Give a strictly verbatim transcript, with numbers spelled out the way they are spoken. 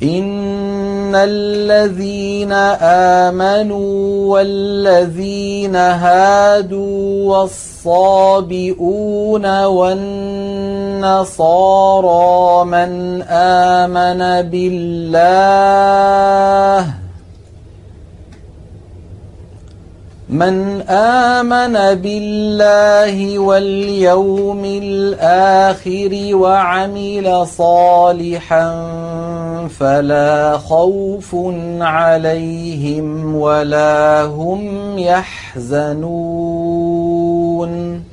إن الذين آمنوا والذين هادوا والصابئون والنصارى من آمن بالله من آمن بالله واليوم الآخر وعمل صالحا فلا خوف عليهم ولا هم يحزنون